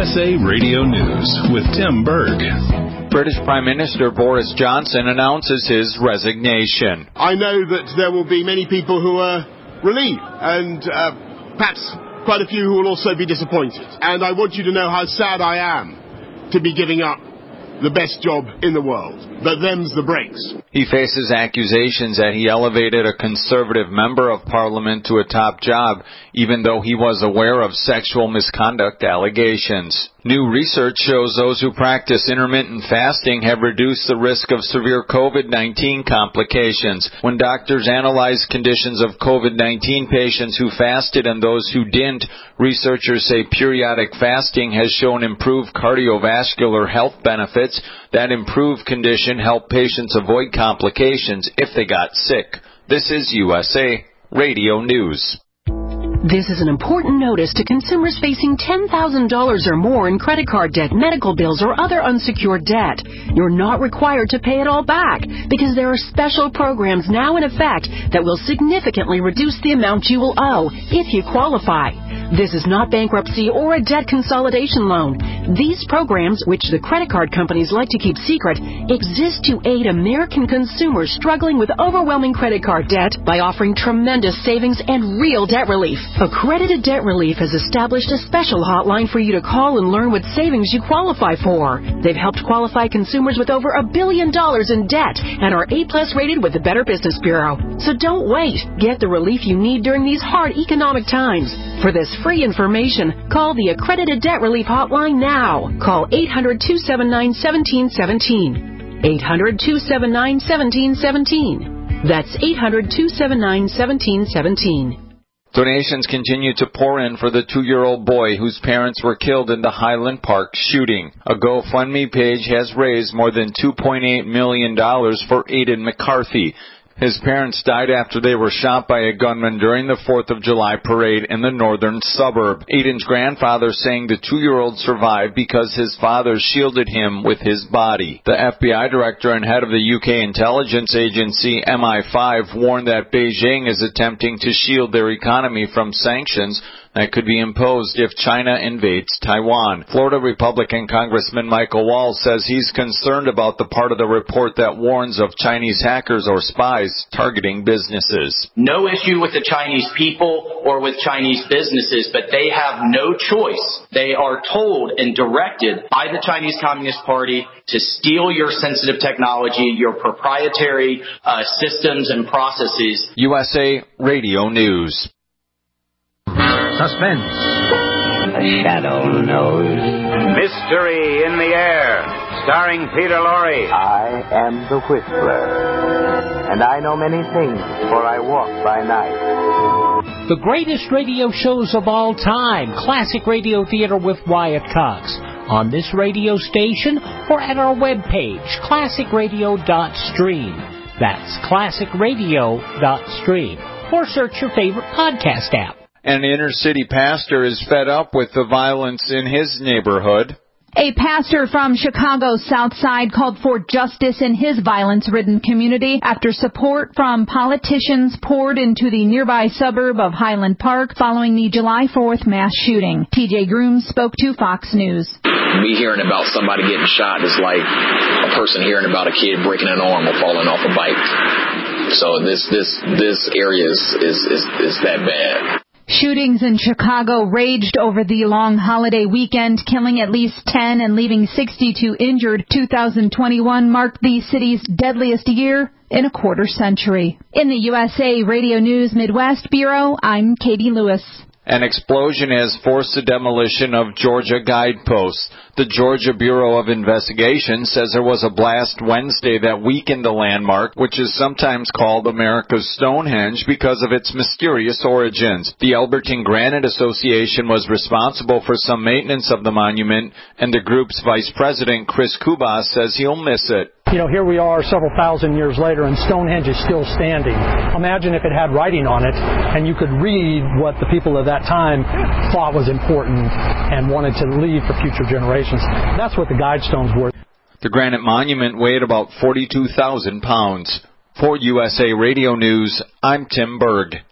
USA Radio News with Tim Berg. British Prime Minister Boris Johnson announces his resignation. I know that there will be many people who are relieved and perhaps quite a few who will also be disappointed. And I want you to know how sad I am to be giving up the best job in the world. But them's the breaks. He faces accusations that he elevated a Conservative member of Parliament to a top job, even though he was aware of sexual misconduct allegations. New research shows those who practice intermittent fasting have reduced the risk of severe COVID-19 complications. When doctors analyzed conditions of COVID-19 patients who fasted and those who didn't, researchers say periodic fasting has shown improved cardiovascular health benefits. That improved condition helped patients avoid complications if they got sick. This is USA Radio News. This is an important notice to consumers facing $10,000 or more in credit card debt, medical bills, or other unsecured debt. You're not required to pay it all back because there are special programs now in effect that will significantly reduce the amount you will owe if you qualify. This is not bankruptcy or a debt consolidation loan. These programs, which the credit card companies like to keep secret, exist to aid American consumers struggling with overwhelming credit card debt by offering tremendous savings and real debt relief. Accredited Debt Relief has established a special hotline for you to call and learn what savings you qualify for. They've helped qualify consumers with over $1 billion in debt and are A+ rated with the Better Business Bureau. So don't wait. Get the relief you need during these hard economic times. For this free information, call the Accredited Debt Relief hotline now. Call 800-279-1717. 800-279-1717. That's 800-279-1717. Donations continue to pour in for the 2-year-old boy whose parents were killed in the Highland Park shooting. A GoFundMe page has raised more than $2.8 million for Aidan McCarthy. His parents died after they were shot by a gunman during the 4th of July parade in the northern suburb. Aidan's grandfather saying the 2-year-old survived because his father shielded him with his body. The FBI director and head of the UK intelligence agency MI5 warned that Beijing is attempting to shield their economy from sanctions that could be imposed if China invades Taiwan. Florida Republican Congressman Michael Walz says he's concerned about the part of the report that warns of Chinese hackers or spies targeting businesses. No issue with the Chinese people or with Chinese businesses, but they have no choice. They are told and directed by the Chinese Communist Party to steal your sensitive technology, your proprietary systems and processes. USA Radio News. Suspense. A shadow knows. Mystery in the air. Starring Peter Lorre. I am the Whistler, and I know many things, for I walk by night. The greatest radio shows of all time. Classic Radio Theater with Wyatt Cox. On this radio station or at our webpage, classicradio.stream. That's classicradio.stream. Or search your favorite podcast app. An inner-city pastor is fed up with the violence in his neighborhood. A pastor from Chicago's South Side called for justice in his violence-ridden community after support from politicians poured into the nearby suburb of Highland Park following the July 4th mass shooting. T.J. Grooms spoke to Fox News. Me hearing about somebody getting shot is like a person hearing about a kid breaking an arm or falling off a bike. So this area is that bad. Shootings in Chicago raged over the long holiday weekend, killing at least 10 and leaving 62 injured. 2021 marked the city's deadliest year in a quarter century. In the USA Radio News Midwest Bureau, I'm Katie Lewis. An explosion has forced the demolition of Georgia guideposts. The Georgia Bureau of Investigation says there was a blast Wednesday that weakened the landmark, which is sometimes called America's Stonehenge because of its mysterious origins. The Albertine Granite Association was responsible for some maintenance of the monument, and the group's vice president, Chris Kubas, says he'll miss it. You know, here we are several thousand years later, and Stonehenge is still standing. Imagine if it had writing on it, and you could read what the people of that time thought was important and wanted to leave for future generations. That's what the guidestones were. The granite monument weighed about 42,000 pounds. For USA Radio News, I'm Tim Berg.